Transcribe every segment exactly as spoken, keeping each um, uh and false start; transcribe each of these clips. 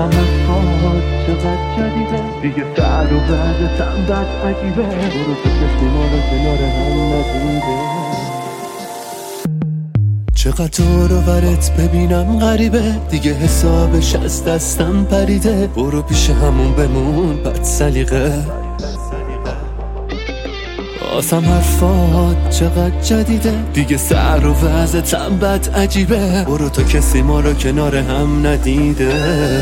واسم حرفات چقدر جدیده، دیگه سر و وضعتم بد عجیبه. برو تو کسی ما رو کنار هم ندیده. چقدر دور و برت ببینم غریبه، دیگه حسابش از دستم پریده. برو پیش همون بمون بد سلیقه. واسم حرفات چقدر جدیده، دیگه سر و وضعتم بد عجیبه. برو تا کسی ما رو کنار هم ندیده.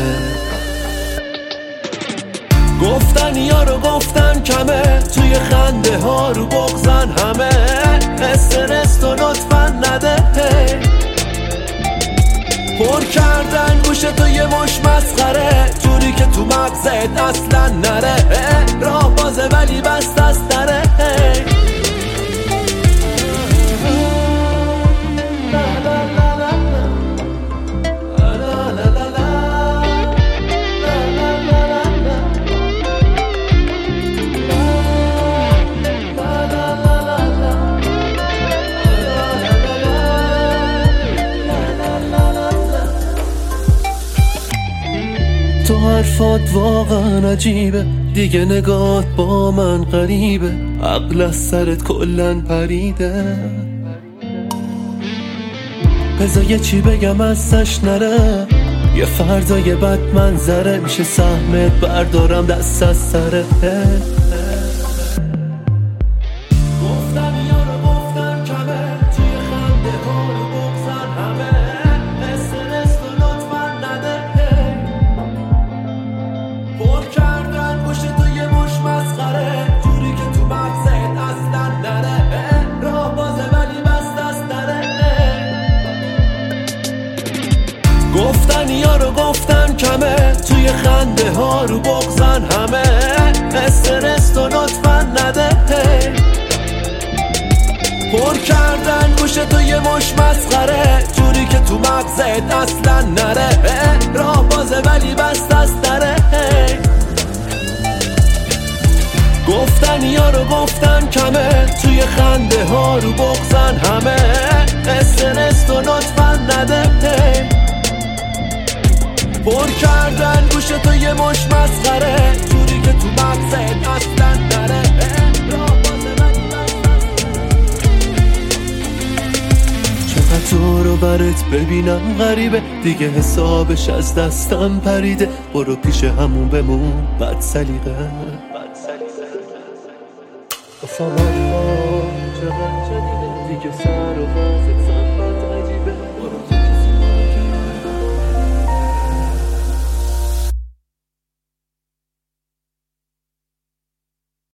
گفتن یارو گفتن کمه، توی خنده ها رو بغزن همه. استرس تو لطفا نده، پر کردن گوش تو یه مش مسخره، جوری که تو مغزت اصلا نره. راه بازه ولی بست از دره. تو حرفات واقعا عجیبه، دیگه نگات با من غریبه. عقل از سرت کلن پریده. بذار یه چی بگم ازش نره، یه فردای بد منظره. میشه سهمت بردارم دست از سره. گفتن یارو گفتن کمه، توی خنده ها رو بغزن همه. استرس تو لطفا نده، پر کردن گوش تو یه مش مسخره، جوری که تو مغزت اصلا نره. راه بازه ولی بست از دره. گفتن یارو گفتن کمه، توی خنده ها رو بغزن همه. استرس تو لطفا نده، پر کردن گوش تو یه مش مسخره، جوری که تو مغزت اصلا نره. راه بازه ولی بست از دره. گفتن یارو گفتن کمه، توی خنده ها رو بغزن همه. استرس تو لطفا نده، پر کردن گوش تو یه مش مسخره، جوری که تو مغزت اصلا نره. چقدر تو رو برات ببینم غریبه، دیگه حسابش از دستم پریده. برو پیش همون بمون بد سلیقه. واسم حرفات چقدر جدیده، دیگه سر و وضعتم بد